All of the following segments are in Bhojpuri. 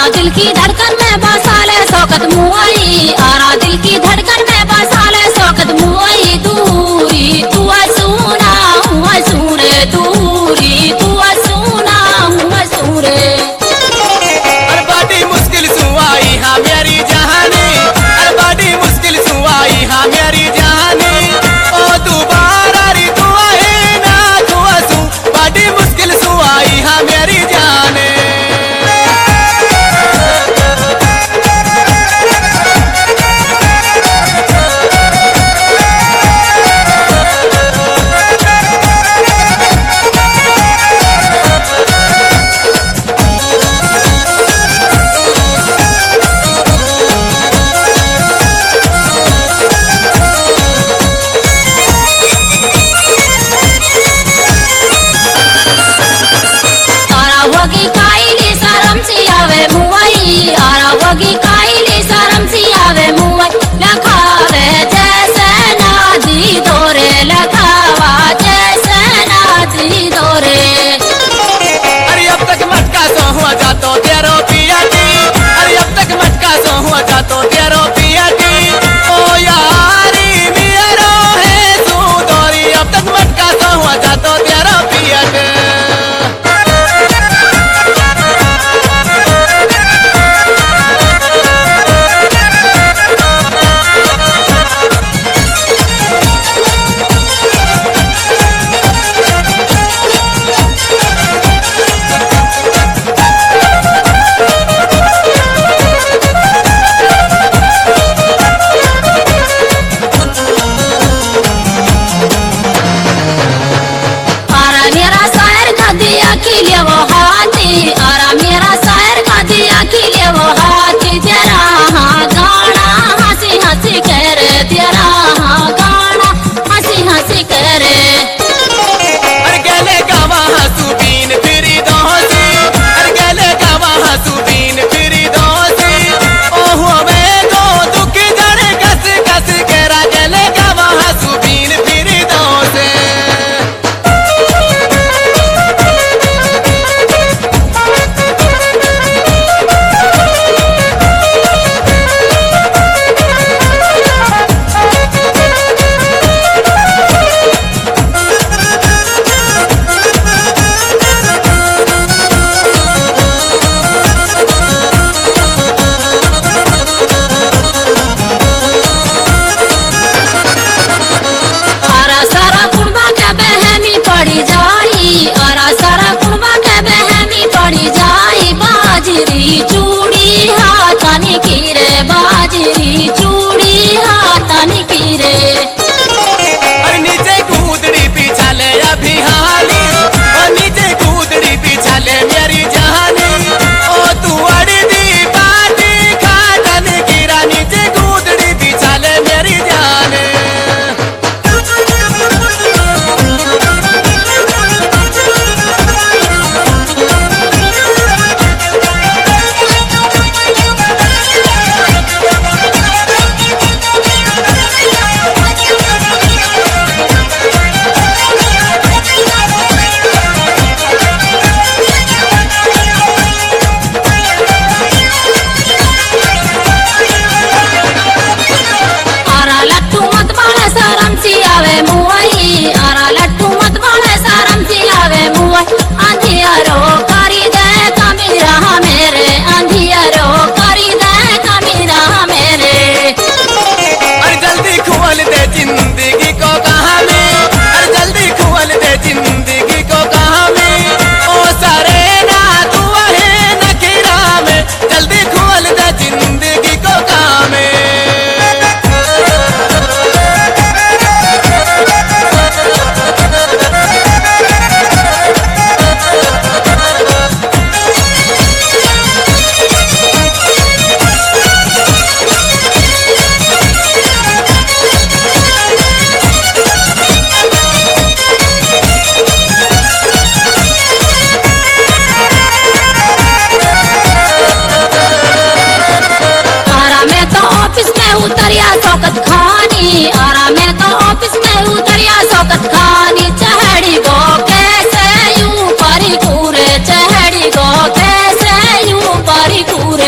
दिल की धड़कन में बसाले शौकत मुआई, आरा दिल की धड़कन में बसाले शौकत मुआई। दूरी तू सुना हुआ सुरे, दूरी तू सुना हुआ सुरे। अरे बड़ी मुश्किल सुआई हाँ मेरी जहानी, अरे बड़ी मुश्किल सुआई हाँ मेरी जहानी। ओ दोबारा री तू है ना तू असू, बड़ी मुश्किल सुआई हाँ मेरी जाने। वगी काईली शरम सी आवे मुआई, आरा वगी काईली शरम सी आवे मुआई। लखावे जैसे नादी दोरे, लखावा जैसे नादी दोरे। अरे अब तक मटका सो हुआ जातो तेरो पिया की, अरे अब तक मटका सो हुआ जातो तेरो पिया की। ओ यारी मेरो है सुदोरी, अब तक मटका सो हुआ जातो तेरो पिया के। खिले वो हाथी, आरा मेरा शायर का दिया खिले वो हाथी। तेरा हाँ गाना हंसी हंसी कह रे, तेरा हाँ गाना हंसी हंसी कह रे। अरे गले गावा हंसू बीन फिरी दोसी, अरे गले गावा हंसू बीन फिरी दोसी। ओहो मैं दो दुख जड़े कस कस केरा, गले गावा हंसू बीन फिरी दोसे। पड़ी जाई, आरा सारा कुड़बा के बहनी पड़ी जाई। बाजरी चूड़ी हाथानी की रे, बाजरी चूड़ी हाथानी की रे। अरे नीचे कूदड़ी पीछा ले अभी हाली, और नीचे कूदड़ी पीछा ले मेरी जहानी। ओ तू अड़ी दी बाटी खाटन गिरा, नीचे कूदड़ी पीछा ले मेरी जाने। आवे मुआई, आरा लट्टू मत बाले शरम सी आवे मुआई। अंधियारो करी दे कमीरा मेरे, अंधियारो करी दे कमीरा मेरे। अरे जल्दी खोल दे जिंदगी को कहानी, अरे जल्दी खोल दे जिंदगी को कहानी। ओ सारे ना तू है नखीरा में, जल्दी खोल दे जिंदगी को कहानी। उतरिया शौकत खानी, आरा में तो ऑफिस में उतरिया शौकत खानी। चढ़ी गो कैसे यूं परी कूरे, चढ़ी गो कैसे यूं परी कूरे।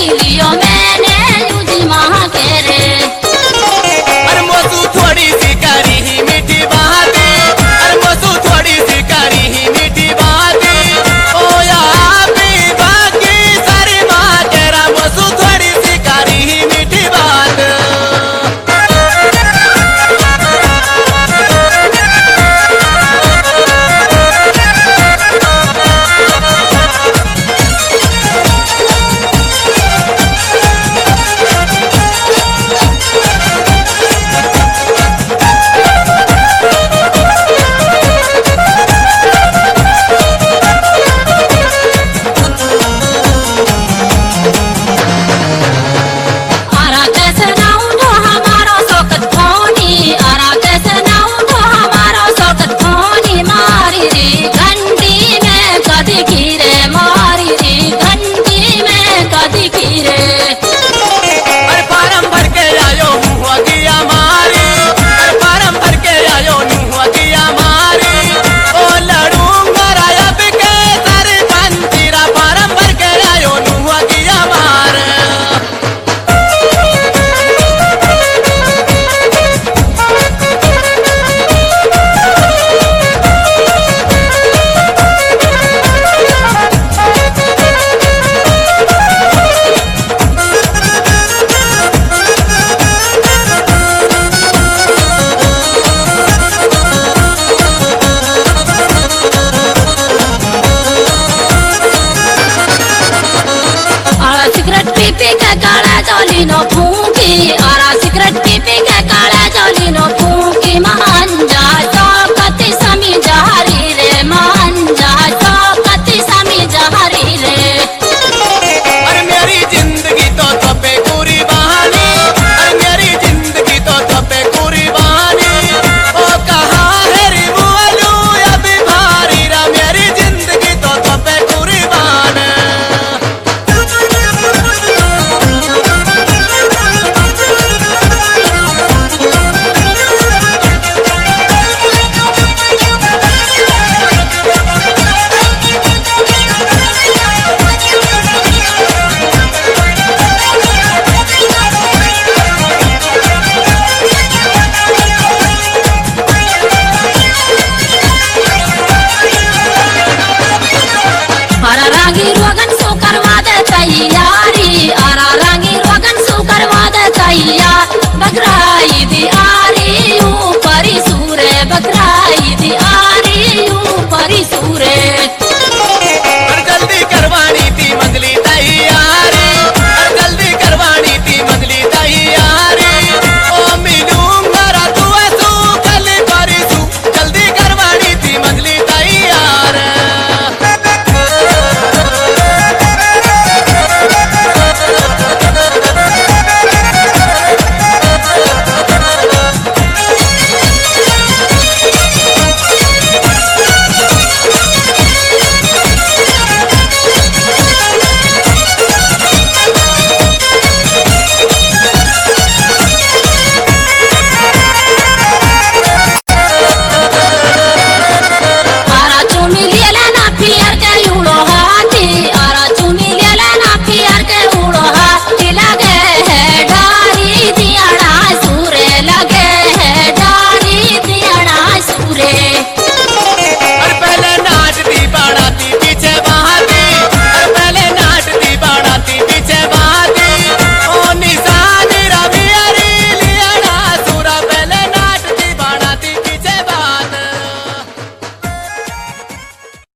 पी लियो मैंने यूजी माँ के रे। अरे मोसू थोड़ी सी करी ही मीठी बातें, अरे मोसू थोड़ी सी करी ही मीठी बातें, ओ यार भी बाकी सारी माँ तेरा मोसू थोड़ी सी करी ही मीठी बात। सिगरेट पी पी के गाड़ा चली न फूक